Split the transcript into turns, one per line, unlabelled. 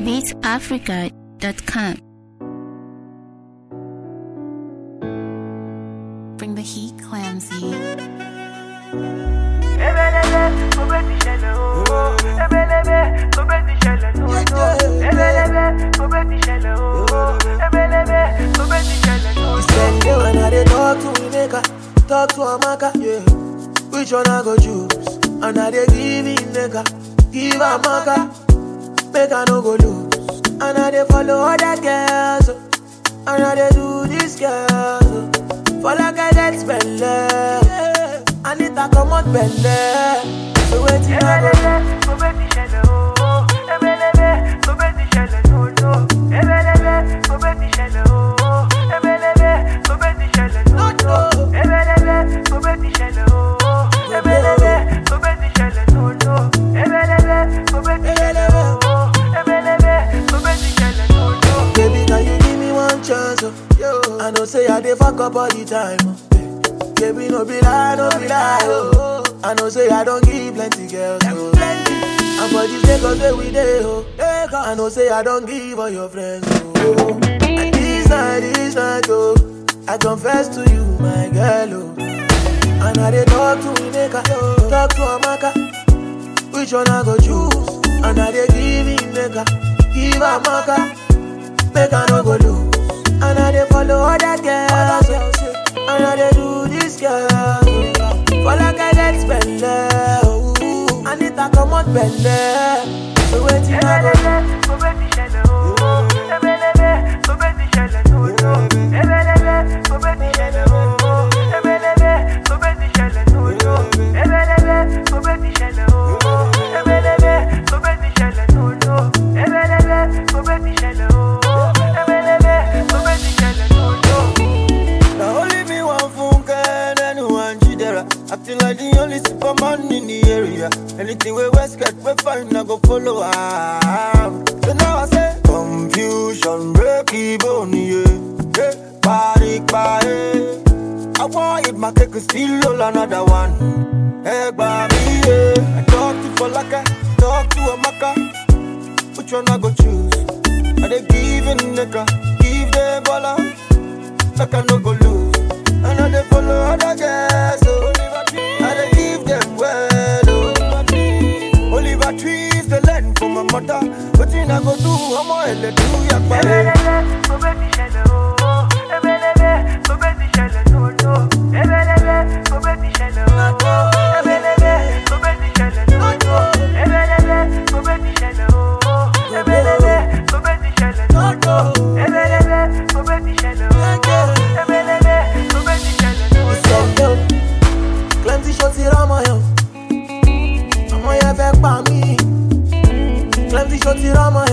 beatsafrica.com.
Bring the heat, Clamsy.
When I dey talk to Ineka, talk to Amaka, yeah. Which one I go choose? And I dey give Ineka, give Amaka, make I no go lose. And I dey follow other girls, and I dey do this girl. For like I get spend love, I need to come out bend love. So waiting I go baby, can you give me one chance? I know say I dey fuck up all the time. Baby, no be lie, no be lie. I know say I don't give plenty girls. And for this Lagos where we dey, I know say I don't give all your friends. And this night, I confess to you, my girl. And I dey talk to Ineka, talk to Amaka. Which one I go choose? And I dey give Ineka, give Amaka, make I no go lose. And I dey follow other girls, and I dey do this girl. For like I get spend love, I need to come out bend love. So waiting I go
acting like the only superman in the area. Anything we West get, we find, I go follow am. So now I say, confusion, breaky bone, yeah. Hey, party. I want it, my cake, still roll another one. Hey, baby, yeah. I talk to Falaka, talk to Amaka. Which one I go choose? Are they giving nigga, give the baller, like I no go lose. And I they follow other guys, so I they give them well, Oliver trees the land for my mother. But in I go do, I'm all let do ya
Clemsy shorty Rama yo, I'ma ya fek pa mi. Clemsy shorty Rama